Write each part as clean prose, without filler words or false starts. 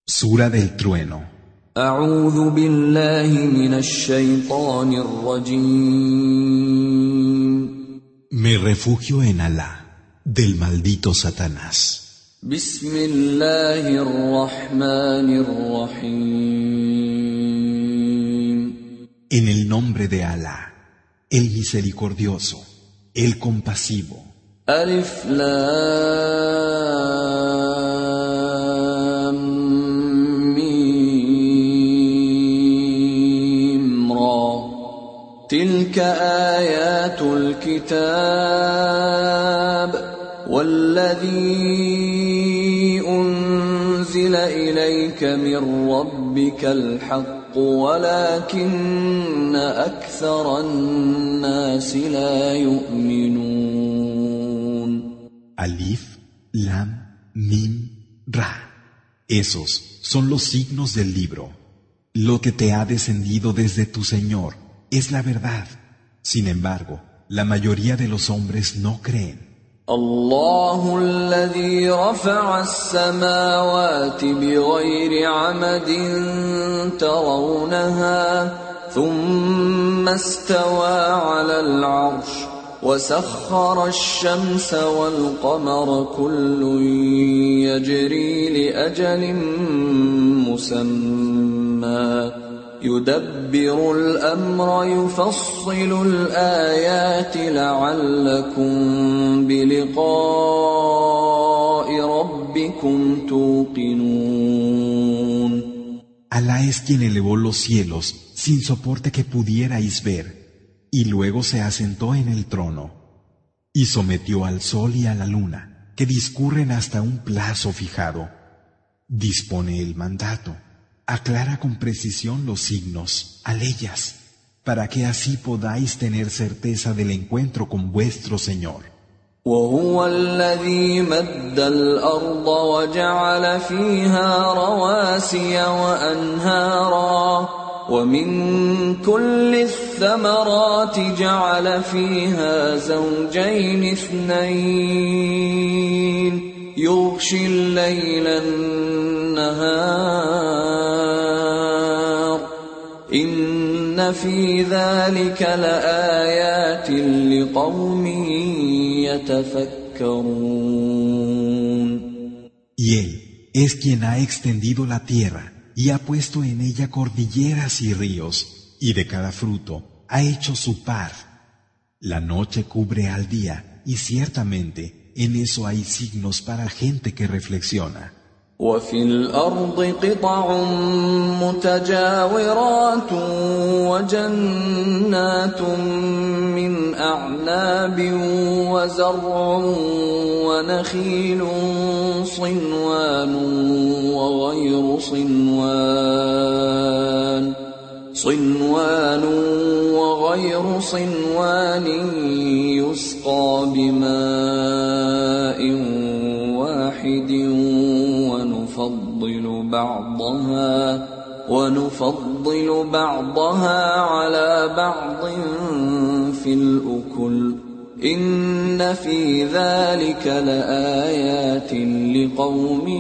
Sura del Trueno. أعوذ بالله من الشيطان الرجيم. Me refugio en Alá, del maldito Satanás. بسم الله الرحمن الرحيم. En el nombre de Alá, el misericordioso, el compasivo. ألف لام ميم را تلك آيات الكتاب والذي أنزل إليك من ربك الحق ولكن أكثر الناس لا يؤمنون. Alif, Lam, Mim, Ra. Esos son los signos del libro. Lo que te ha descendido desde tu Señor es la verdad. Sin embargo, la mayoría de los hombres no creen. الله الذي رفع السماوات بغير عمد ترونها ثم استوى على العرش وسخر الشمس والقمر كل يجري لأجل مسمى يدبر الأمر يفصل الآيات لعلكم بلقاء ربكم توقنون. Alá es quien elevó los cielos sin soporte que pudierais ver, y luego se asentó en el trono, y sometió al sol y a la luna, que discurren hasta un plazo fijado. Dispone el mandato, aclara con precisión los signos, aleyas, para que así podáis tener certeza del encuentro con vuestro Señor. وهو الذي مد الأرض وجعل فيها رواسي وأنهارا ومن كل الثمرات جعل فيها زوجين اثنين يغشي الليل النهار إن في ذلك لآيات لقوم يتفكرون. Y Él es quien ha extendido la tierra y ha puesto en ella cordilleras y ríos, y de cada fruto ha hecho su par. La noche cubre al día, y ciertamente en eso hay signos para gente que reflexiona. وفي الأرض قطع متجاورات وجنات من أعناب وزرع ونخيل صنوان وغير صنوان يسقى بماء واحد ونفضل بعضها على بعض في الأكل إن في ذلك لآيات لقوم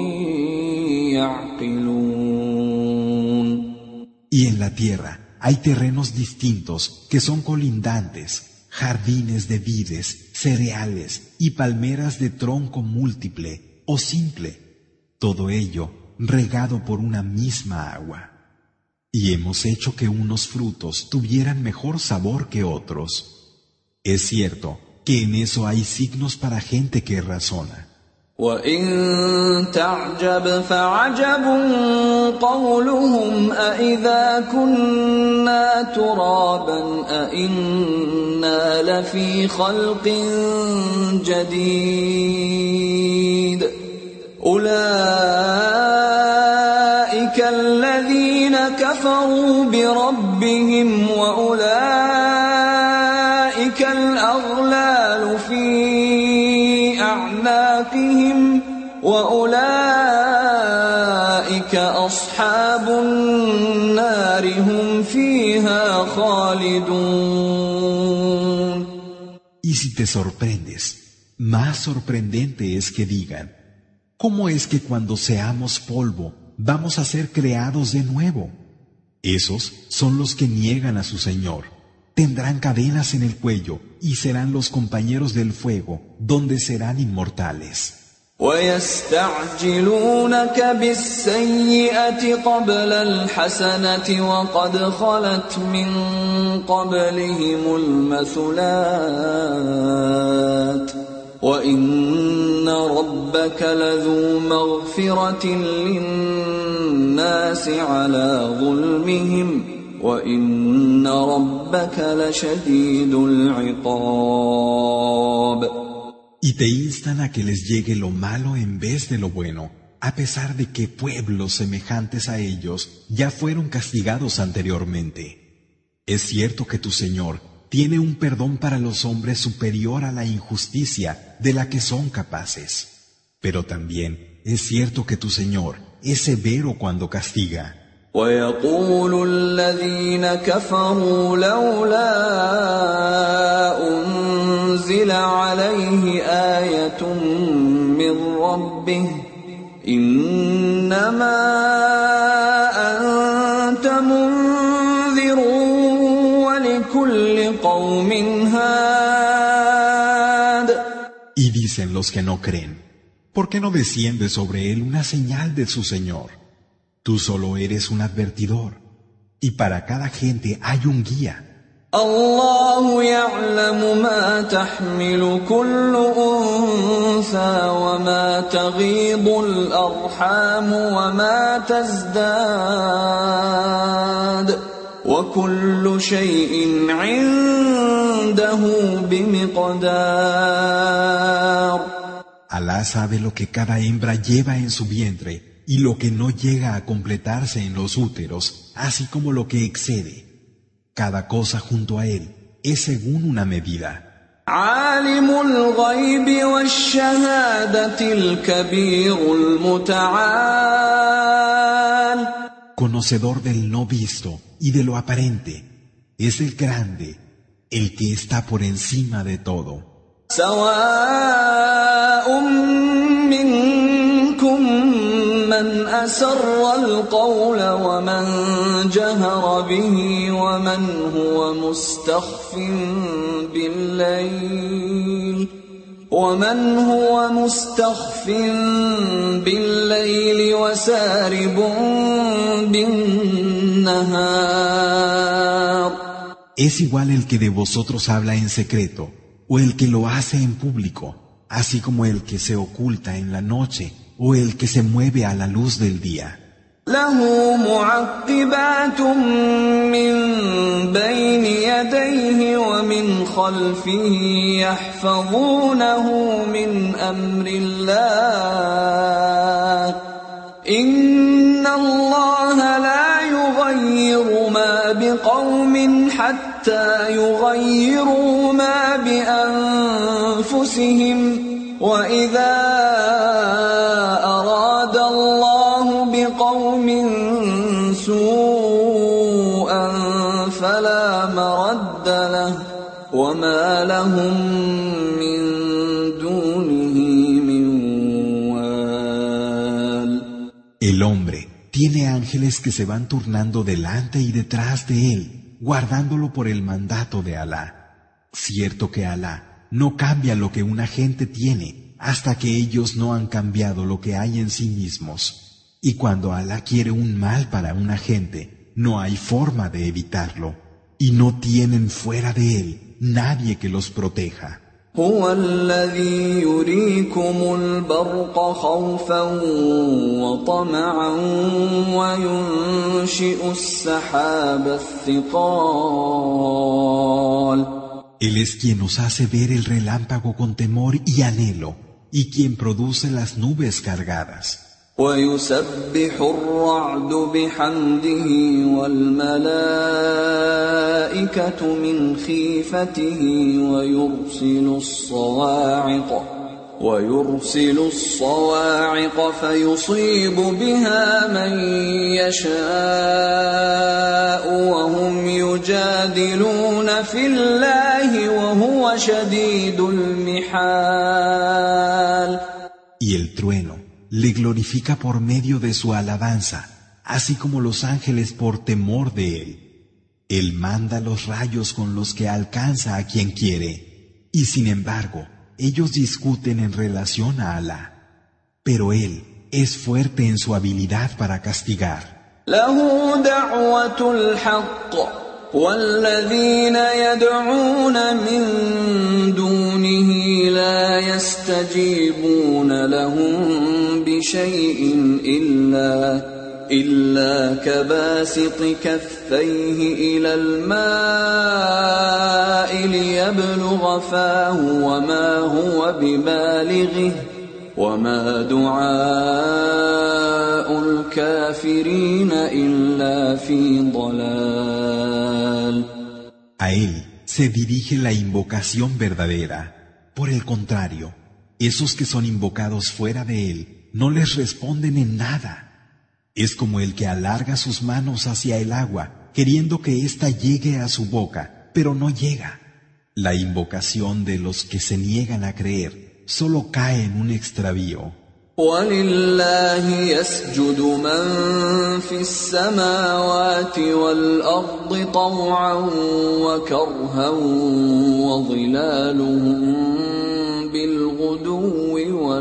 يعقلون. Y en la tierra hay terrenos distintos que son colindantes, jardines de vides, cereales y palmeras de tronco múltiple o simple. Todo ello regado por una misma agua. Y hemos hecho que unos frutos tuvieran mejor sabor que otros. Es cierto que en eso hay signos para gente que razona. وَإِن تَعْجَبْ فَعَجَبٌ قَوْلُهُمْ أَإِذَا كُنَّا تُرَابًا أَإِنَّا لَفِي خَلْقٍ جَدِيدٍ أولئك الذين كفروا بربهم وأولئك الأغلال في أعناقهم وأولئك أصحاب النار هم فيها خالدون. Y si te sorprendes, más sorprendente es que digan: ¿Cómo es que cuando seamos polvo vamos a ser creados de nuevo. Esos son los que niegan a su Señor. Tendrán cadenas en el cuello y serán los compañeros del fuego, donde serán inmortales. وَيَسْتَعْجِلُونَكَ بِالسَّيِّئَةِ قَبْلَ الْحَسَنَةِ وَقَدْ خَلَتْ مِن قَبْلِهِمُ الْمَثُلَاتُ وَإِنَّ رَبَّكَ لَذُو مَغْفِرَةٍ لِلنَّاسِ عَلَى ظُلْمِهِمْ وَإِنَّ رَبَّكَ لَشَدِيدُ الْعِقَابِ. Y te instan a que les llegue lo malo en vez de lo bueno, a pesar de que pueblos semejantes a ellos ya fueron castigados anteriormente. Es cierto que tu Señor tiene un perdón para los hombres superior a la injusticia de la que son capaces. Pero también es cierto que tu Señor es severo cuando castiga. وَيَقُولُ الَّذِينَ كَفَرُوا لَوْلَا أُنزِلَ عَلَيْهِ آيَةٌ مِّن رَّبِّهِ إِنَّمَا أَنتَ مُنذِرٌ وَلِكُلِّ قَوْمٍ هَادٍ. Y dicen los que no creen, ¿por qué no desciende sobre él una señal de su Señor? Tú solo eres un advertidor, y para cada gente hay un guía. الله يعلم ما تحمل كل أنثى وما تغيض الأرحام وما تزداد وكل شيء عنده بمقدار. Alá sabe lo que cada hembra lleva en su vientre y lo que no llega a completarse en los úteros, así como lo que excede. Cada cosa junto a él es según una medida. عالم الغيب والشهادة الكبير المتعال. Conocedor del no visto y de lo aparente, es el grande, el que está por encima de todo. سواء منكم من أسر القول ومن جهر به ومن هو مستخف بالليل وسارب بالنهار. Es igual el que de vosotros habla en secreto o el que lo hace en público, así como el que se oculta en la noche o el que se mueve a la luz del día. له معقبات من بين يديه ومن خلفه يحفظونه من أمر الله إن الله لا يغير ما بقوم حتى يغيروا ما بأنفسهم وإذا أراد الله بقوم سوءا فلا مرد له وما لهم من دونه من وال. El hombre tiene ángeles que se van turnando delante y detrás de él, guardándolo por el mandato de Alá. Cierto que Alá no cambia lo que una gente tiene hasta que ellos no han cambiado lo que hay en sí mismos. Y cuando Alá quiere un mal para una gente, no hay forma de evitarlo. Y no tienen fuera de él nadie que los proteja. هو الذي يريكم البرق خوفا وطمعا وينشئ السحاب الثقال. Él es quien nos hace ver el relámpago con temor y anhelo, y quien produce las nubes cargadas. ويسبح الرعد بحمده والملائكة من خيفته ويرسل الصواعق فيصيب بها من يشاء وهم يجادلون في الله وهو شديد المحال. Y el trueno le glorifica por medio de su alabanza, así como los ángeles por temor de él. Él manda los rayos con los que alcanza a quien quiere, y sin embargo, ellos discuten en relación a Alá. Pero él es fuerte en su habilidad para castigar. له دعوة الحق والذين يدعون من دونه لا يستجيبون لهم بشيء إلا كباسط كفيه إلى الماء ليبلغ فاه وما هو ببالغه وما دعاء الكافرين إلا في ضلال. A él se dirige la invocación verdadera. Por el contrario, esos que son invocados fuera de él no les responden en nada. Es como el que alarga sus manos hacia el agua, queriendo que ésta llegue a su boca, pero no llega. La invocación de los que se niegan a creer solo cae en un extravío. وَلِلَّهِ يَسْجُدُ مَن فِي السَّمَاوَاتِ وَالْأَرْضِ طَوْعًا وَكَرْهًا وَظِلَالُهُم بِالْغُدُوِّ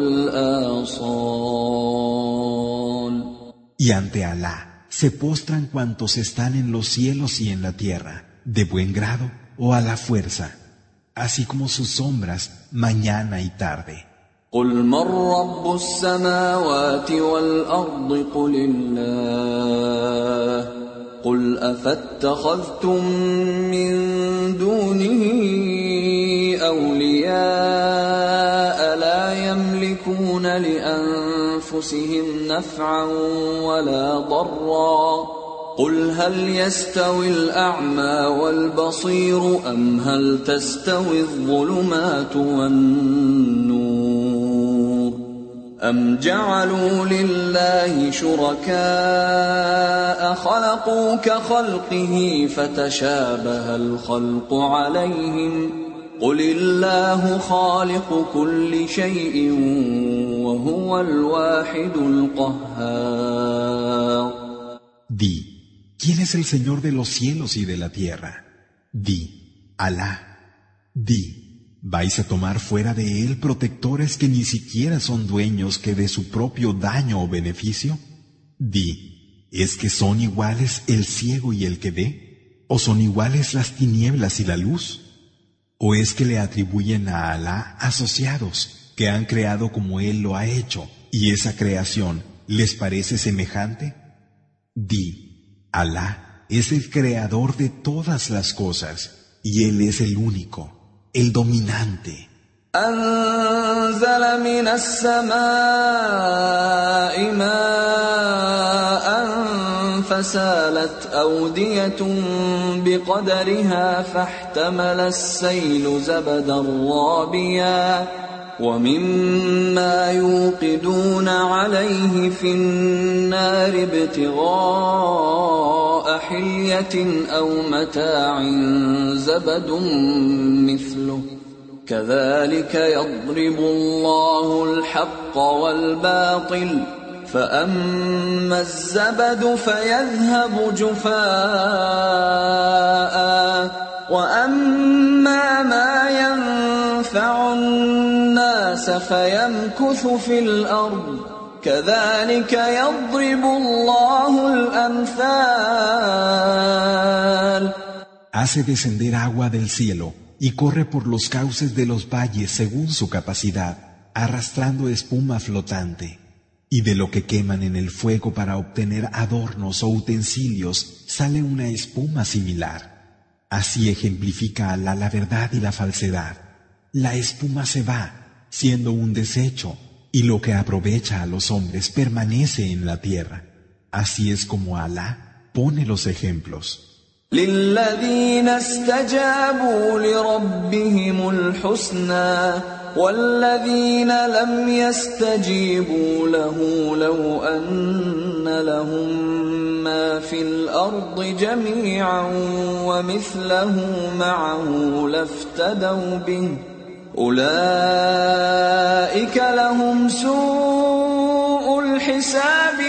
وَالْآصَالِ. Y ante Alá se postran cuantos están en los cielos y en la tierra, de buen grado o a la fuerza, así como sus sombras mañana y tarde. قُلْ مَن رَّبُّ السَّمَاوَاتِ وَالْأَرْضِ قُلِ اللَّهُ قُلْ أَفَاتَّخَذْتُم مِّن دُونِهِ أَوْلِيَاءَ لَا يَمْلِكُونَ لِأَنفُسِهِمْ نَفْعًا وَلَا ضَرًّا قُلْ هَلْ يَسْتَوِي الْأَعْمَى وَالْبَصِيرُ أَمْ هَلْ تَسْتَوِي الظُّلُمَاتُ وَالنُّورُ أَمْ جَعَلُوا لِلَّهِ شُرَكَاءَ خَلَقُوا كَخَلْقِهِ فَتَشَابَهَ الْخَلْقُ عَلَيْهِمْ قُلِ اللَّهُ خَالِقُ كُلِّ شَيْءٍ وَهُوَ الْوَاحِدُ الْقَهَّارُ. Di, ¿quién es el Señor de los cielos y de la tierra? Di, Alá. Di, ¿vais a tomar fuera de él protectores que ni siquiera son dueños que de su propio daño o beneficio? Di, ¿es que son iguales el ciego y el que ve? ¿O son iguales las tinieblas y la luz? ¿O es que le atribuyen a Alá asociados que han creado como él lo ha hecho y esa creación les parece semejante? Di, Alá es el creador de todas las cosas y él es el único, el dominante. أنزل من السماء ماء فسالت أودية بقدرها فاحتمل السيل زبدا رابيا ومما يوقدون عليه في النار ابتغاء حلية أو متاع زبد مثله كذلك يضرب الله الحق والباطل فأما الزبد فيذهب جفاء وأما ما ينفع الناس فيمكث في الأرض كذلك يضرب الله الأمثال. Hace descender agua del cielo y corre por los cauces de los valles según su capacidad, arrastrando espuma flotante. Y de lo que queman en el fuego para obtener adornos o utensilios sale una espuma similar. Así ejemplifica Alá la verdad y la falsedad. La espuma se va, siendo un desecho, y lo que aprovecha a los hombres permanece en la tierra. Así es como Alá pone los ejemplos. للذين استجابوا لربهم الحسنى والذين لم يستجيبوا له لو أن لهم ما في الأرض جميعا ومثله معه لافتدوا به أولئك لهم سوء الحساب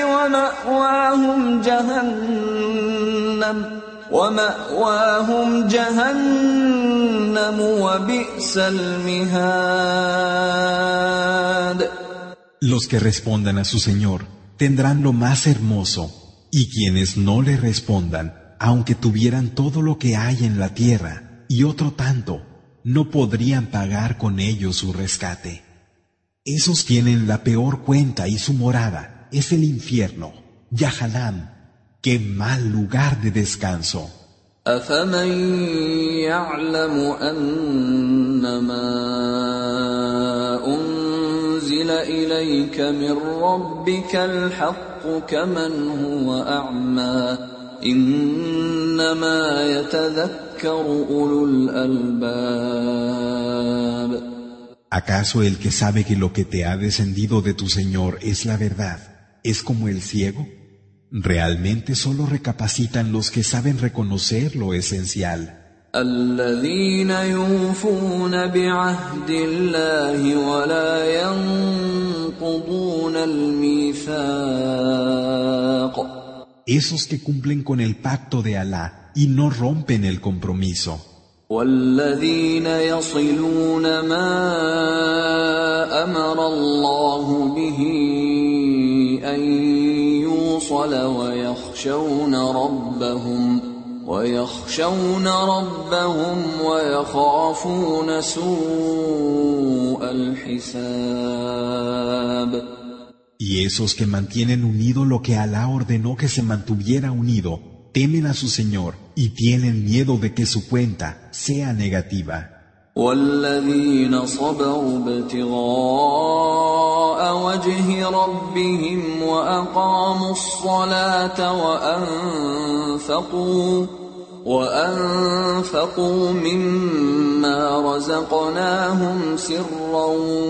ومأواهم جهنم وبئس المهاد. Los que respondan a su Señor tendrán lo más hermoso, y quienes no le respondan, aunque tuvieran todo lo que hay en la tierra y otro tanto, no podrían pagar con ello su rescate. Esos tienen la peor cuenta y su morada es el infierno, Yahanam. ¡Qué mal lugar de descanso! أفمن يعلم أنما أنزل إليك من ربك الحق كمن هو أعمى إنما يتذكر أولو الألباب. ¿Acaso el que sabe que lo que te ha descendido de tu Señor es la verdad, es como el ciego? Realmente solo recapacitan los que saben reconocer lo esencial. الذين يوفون بعهد الله ولا ينقضون الميثاق. Esos que cumplen con el pacto de Alá y no rompen el compromiso. والذين يصلون ما أمر الله به أن يوصل ويخشون ربهم ويخافون سوء الحساب. Y esos que mantienen unido lo que Alá ordenó que se mantuviera unido, temen a su Señor y tienen miedo de que su cuenta sea negativa. والذين صبروا ابتغاء وجه ربهم وأقاموا الصلاة وأنفقوا مما رزقناهم سرا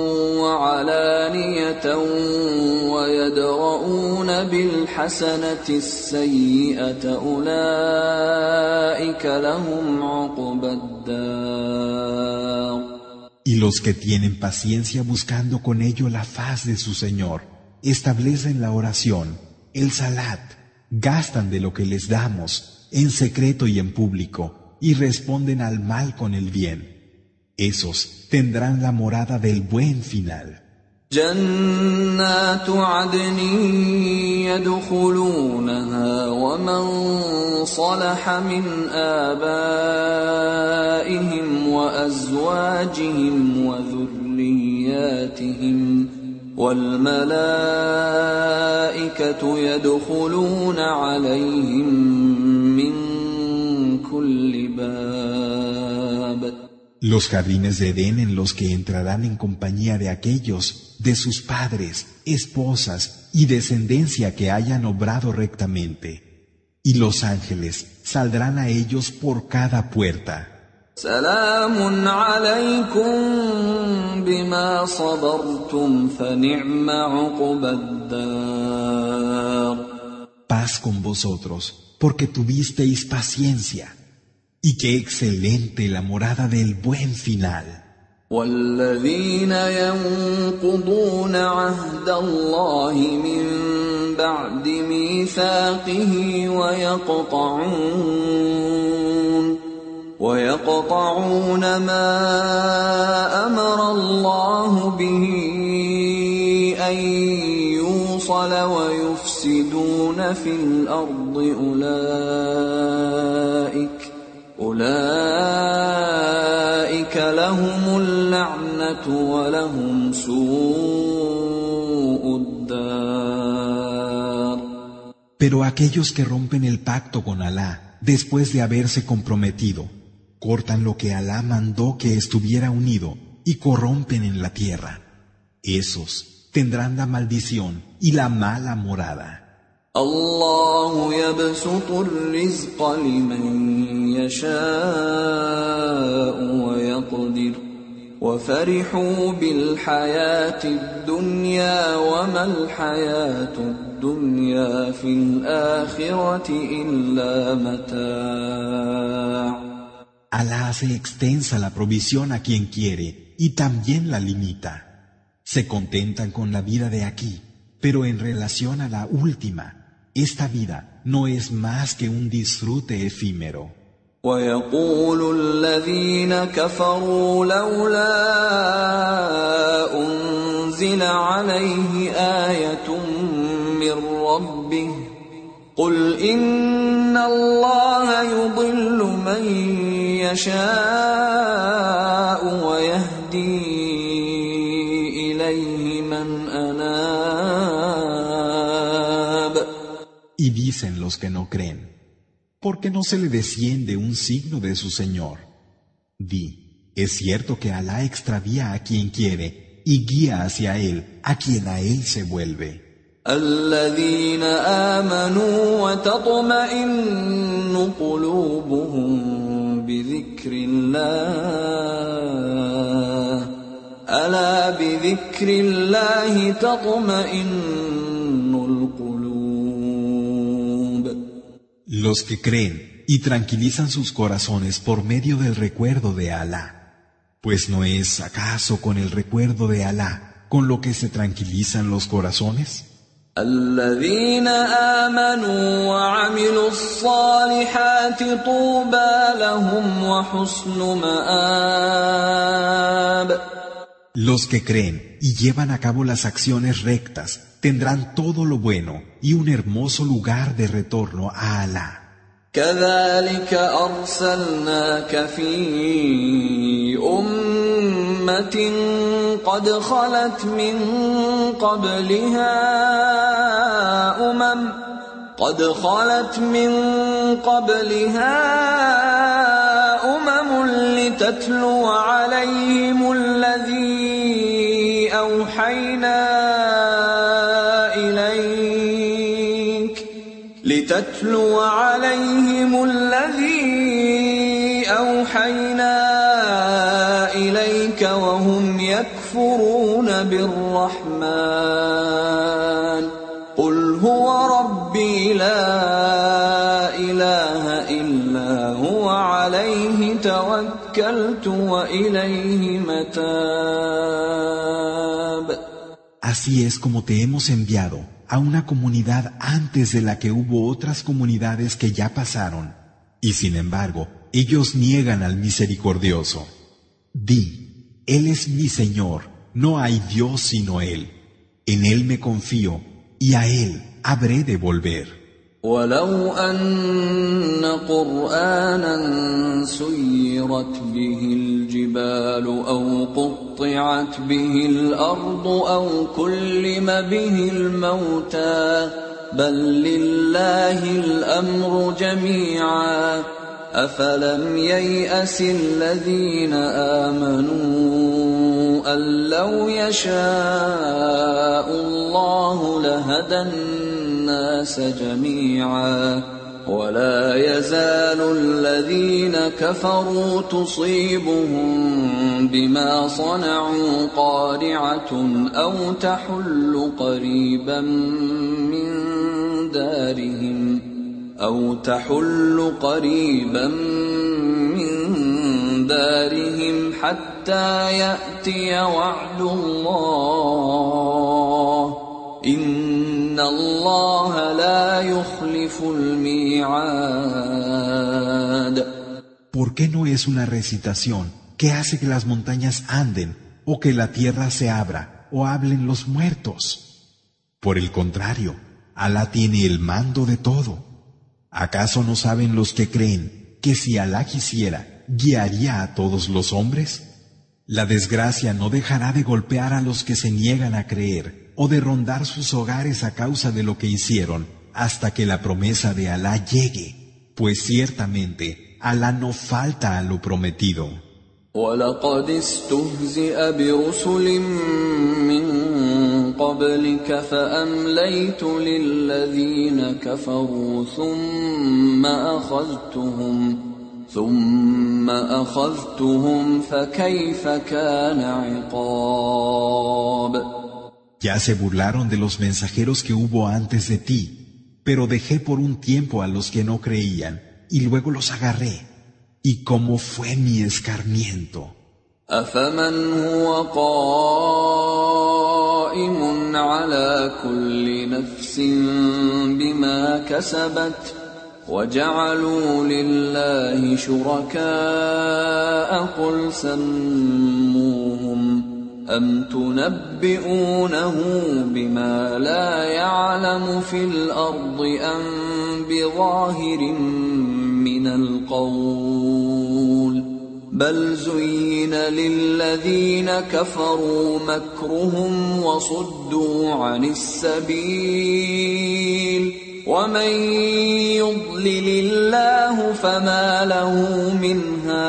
وعلانية ويدرؤون بالحسنة السيئة أولئك لهم عقبى الدار. Y los que tienen paciencia buscando con ello la faz de su Señor, establecen la oración, el salat, gastan de lo que les damos, en secreto y en público, y responden al mal con el bien. Esos tendrán la morada del buen final. جنات عدن يدخلونها ومن صلح من آبائهم وأزواجهم وذرياتهم والملائكة يدخلون عليهم من كل باب. Los jardines de Edén en los que entrarán en compañía de aquellos, de sus padres, esposas y descendencia que hayan obrado rectamente. Y los ángeles saldrán a ellos por cada puerta. سلام عليكم بما صبرتم فنعم عقبى الدار. Paz con vosotros, porque tuvisteis paciencia. Y qué excelente la morada del buen final. والذين ينقضون عهد الله من بعد ميثاقه ويقطعون ما أمر الله به أن يوصل ويفسدون في الأرض أولئك لهم اللعنة ولهم سوء الدار. Pero aquellos que rompen el pacto con Alá, después de haberse comprometido, cortan lo que Alá mandó que estuviera unido y corrompen en la tierra. Esos tendrán la maldición y la mala morada. الله يبسط الرزق لمن يشاء ويقدر وفرحوا بالحياة الدنيا وما الحياة الدنيا في الآخرة إلا متاع. Alá hace extensa la provisión a quien quiere y también la limita. Se contentan con la vida de aquí, Pero en relación a la última, esta vida no es más que un disfrute efímero. ويقول الذين كفروا لولا أنزل عليه آية من ربه قل إن الله يضل من يشاء ويهدي إليه من أناب. Y dicen los que no creen, ¿por qué no se le desciende un signo de su Señor? Di, es cierto que Alá extravía a quien quiere y guía hacia Él a quien a Él se vuelve. الذين آمنوا وتطمئن قلوبهم بذكر الله ألا بذكر الله تطمئن القلوب. Los que creen y tranquilizan sus corazones por medio del recuerdo de Alá, pues ¿no es acaso con el recuerdo de Alá con lo que se tranquilizan los corazones? الذين آمنوا وعملوا الصالحات طوبى لهم وحسن مآب. Los que creen y llevan a cabo las acciones rectas tendrán todo lo bueno y un hermoso lugar de retorno a Alá. كذلك أرسلناك في أمة قد خلت من قبلها أمم لتتلو عليهم الذي أوحينا إليك وهم يكفرون بالرحمن قل هو ربي لا إله إلا هو عليه توكلت وإليه متاب. Así es como te hemos enviado a una comunidad antes de la que hubo otras comunidades que ya pasaron, y sin embargo, ellos niegan al misericordioso. Di, Él es mi Señor, no hay Dios sino Él. En Él me confío, y a Él habré de volver. ولو أن قرآنا سيرت به الجبال أو قطعت به الأرض أو كلم به الموتى بل لله الأمر جميعا أفلم ييأس الذين آمنوا أن لو يشاء الله لهدى الناس جميعا ولا يزال الذين كفروا تصيبهم بما صنعوا قارعة أو تحل قريبا من دارهم حتى يأتي وعد الله إن الله لا يخلف الميعاد. ¿Por qué no es una recitación que hace que las montañas anden, o que la tierra se abra, o hablen los muertos? Por el contrario, Alá tiene el mando de todo. ¿Acaso no saben los que creen que si Alá quisiera, guiaría a todos los hombres? La desgracia no dejará de golpear a los que se niegan a creer o de rondar sus hogares a causa de lo que hicieron, hasta que la promesa de Alá llegue, pues ciertamente Alá no falta a lo prometido. وَلَقَدِ اسْتُهْزِئَ بِرُسُلٍ مِّن قَبْلِكَ فَأَمْلَيْتُ لِلَّذِينَ كَفَرُوا ثُمَّ أَخَذْتُهُمْ فَكَيْفَ كَانَ عِقَابِ. Ya se burlaron de los mensajeros que hubo antes de ti, pero dejé por un tiempo a los que no creían, y luego los agarré. ¿Y cómo fue mi escarmiento? أَفَمَنْ هُوَ قائم على كل نفس بما كسبت وجعلوا لله شركاء قل سموهم أم تنبئونه بما لا يعلم في الأرض أم بظاهر من القول بل زين للذين كفروا مكرهم وصدوا عن السبيل ومن يضلل الله فما له من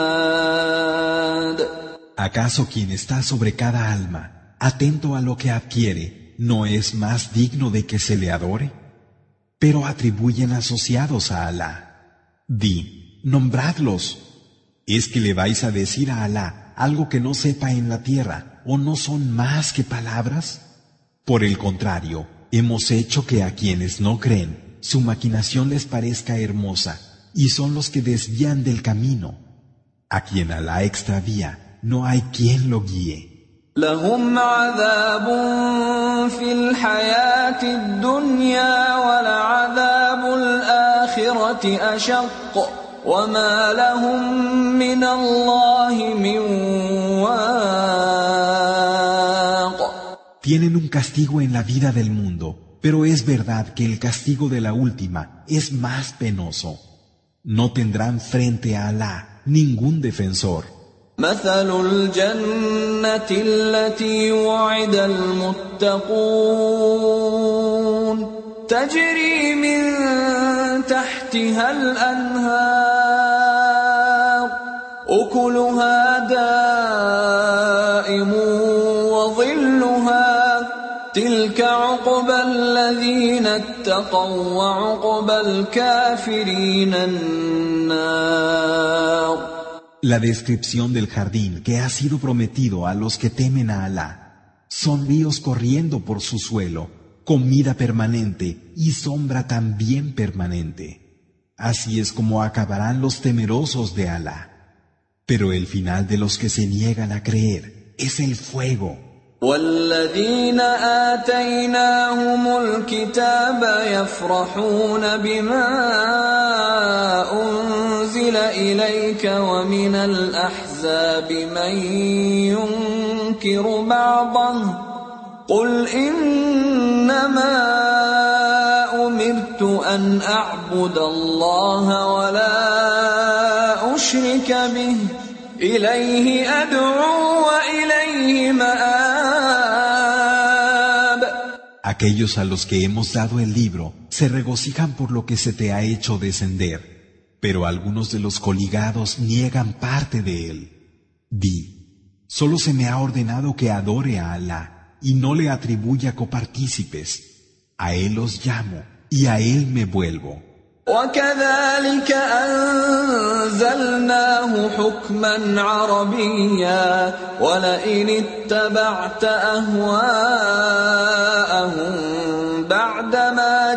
هاد. ¿Acaso quien está sobre cada alma, atento a lo que adquiere, no es más digno de que se le adore? Pero atribuyen asociados a Alá. Di, nombradlos. ¿Es que le vais a decir a Alá algo que no sepa en la tierra, o no son más que palabras? Por el contrario, hemos hecho que a quienes no creen, su maquinación les parezca hermosa, y son los que desvían del camino. A quien Alá extravía, no hay quien lo guíe. لهم عذاب في الحياة الدنيا ولعذاب الآخرة أشق وما لهم من الله من واق. Tienen un castigo en la vida del mundo, pero es verdad que el castigo de la última es más penoso. No tendrán frente a Alá ningún defensor. مثل الجنة التي وعد المتقون تجري من تحتها الأنهار أكلها دائم وظلها تلك عقبى الذين اتقوا وعقبى الكافرين النار. La descripción del jardín que ha sido prometido a los que temen a Alá. Son ríos corriendo por su suelo, comida permanente y sombra también permanente. Así es como acabarán los temerosos de Alá. Pero el final de los que se niegan a creer es el fuego. والذين آتيناهم الكتاب يفرحون بما أنزل إليك ومن الأحزاب من ينكر بعضه قل إنما أمرت أن أعبد الله ولا أشرك به إليه أدعو وإليه مآب. Aquellos a los que hemos dado el libro se regocijan por lo que se te ha hecho descender, pero algunos de los coligados niegan parte de él. Di, solo se me ha ordenado que adore a Alá y no le atribuya copartícipes. A él los llamo y a él me vuelvo. وكذلك أنزلناه حكما عربيا ولئن اتبعت أهواءهم بعدما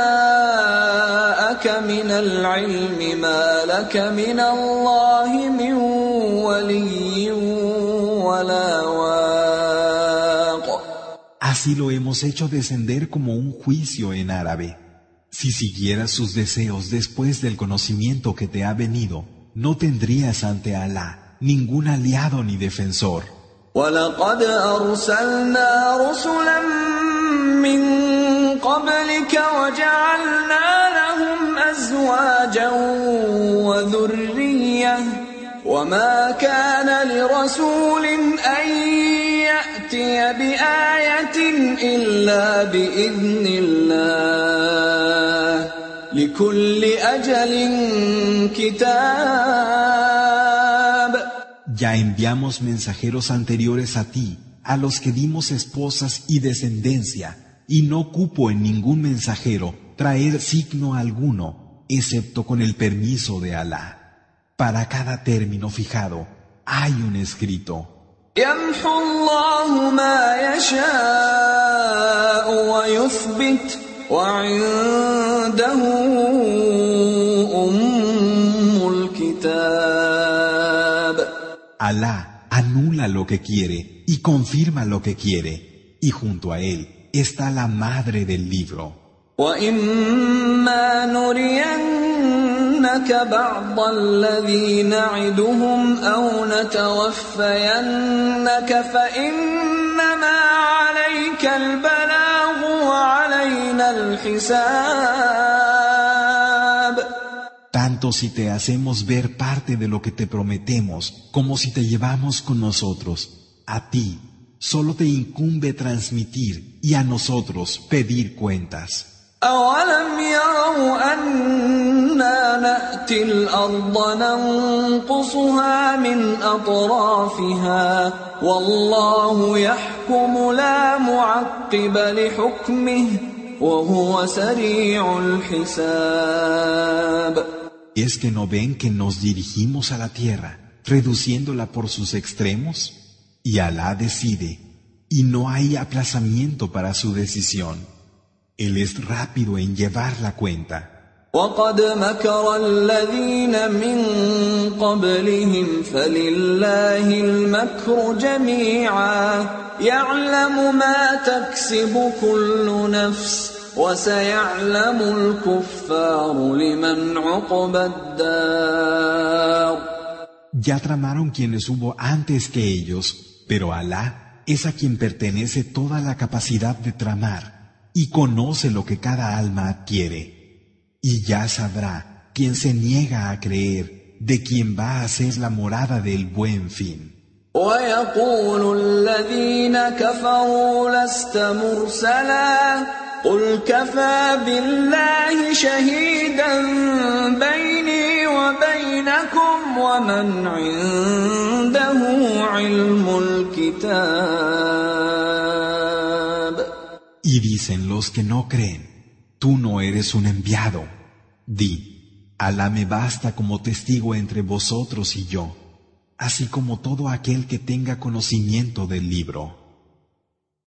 جاءك من العلم ما لك من الله من ولي ولا واق. Así lo hemos hecho descender como un juicio en árabe. Si siguieras sus deseos después del conocimiento que te ha venido, no tendrías ante Alá ningún aliado ni defensor. وَلَقَدْ أَرْسَلْنَا رُسُلًا مِّن قَبْلِكَ وَجَعَلْنَا لَهُمْ أَزْوَاجًا وَذُرِّيَّةً وَمَا كَانَ لِرَسُولٍ أَن يَأْتِيَ بِآيَةٍ إِلَّا بِإِذْنِ اللَّهِ لِكُلِّ أَجَلٍ كِتَابٌ. Ya enviamos mensajeros anteriores a ti, a los que dimos esposas y descendencia, y no cupo en ningún mensajero traer signo alguno, excepto con el permiso de Alá. Para cada término fijado hay un escrito. يَمْحُو اللَّهُ مَا يَشَاءُ وَيُثْبِتُ وَعِندَهُ أُمُّ الْكِتَابِ. Alá anula lo que quiere y confirma lo que quiere, y junto a él está la madre del libro. وَإِمَّا نُرِيَنَّكَ بَعْضَ الَّذِي نَعِدُهُمْ أَوْ نَتَوَفَّيَنَّكَ فَإِنَّمَا عَلَيْكَ الْبَلَاغُ وَعَلَيْنَا الْحِسَابُ. Tanto si te hacemos ver parte de lo que te prometemos, como si te llevamos con nosotros, a ti solo te incumbe transmitir y a nosotros pedir cuentas. أَوَلَمْ يَرَوْا أَنَّا نَأْتِي الْأَرْضَ نَنقُصُهَا مِنْ أَطْرَافِهَا وَاللَّهُ يَحْكُمُ لَا مُعَقِّبَ لِحُكْمِهِ وَهُوَ سَرِيعُ الْحِسَابِ. ¿Es que no ven que nos dirigimos a la tierra, reduciéndola por sus extremos? Y Alá decide, y no hay aplazamiento para su decisión. Él es rápido en llevar la cuenta. وَقَدْ مَكَرَ الَّذِينَ مِن قَبْلِهِمْ فَلِلَّهِ الْمَكْرُ جَمِيعًا يَعْلَمُ مَا تَكْسِبُ كُلُّ نَفْسٍ وَسَيَعْلَمُ الْكُفَّارُ لِمَنْ عُقْبَى الدَّارِ. Ya tramaron quienes hubo antes que ellos, pero Alá es a quien pertenece toda la capacidad de tramar y conoce lo que cada alma adquiere. Y ya sabrá quien se niega a creer de quien va a ser la morada del buen fin. وَيَقُولُ الَّذِينَ كَفَرُوا لَسْتَ مُرْسَلًا قُلْ كَفَى بِاللَّهِ شَهِيدًا بَيْنِي وَبَيْنَكُمْ وَمَنْ عِندَهُ عِلْمُ الْكِتَابِ. Y dicen los que no creen, tú no eres un enviado. Di, Alá me basta como testigo entre vosotros y yo, así como todo aquel que tenga conocimiento del libro.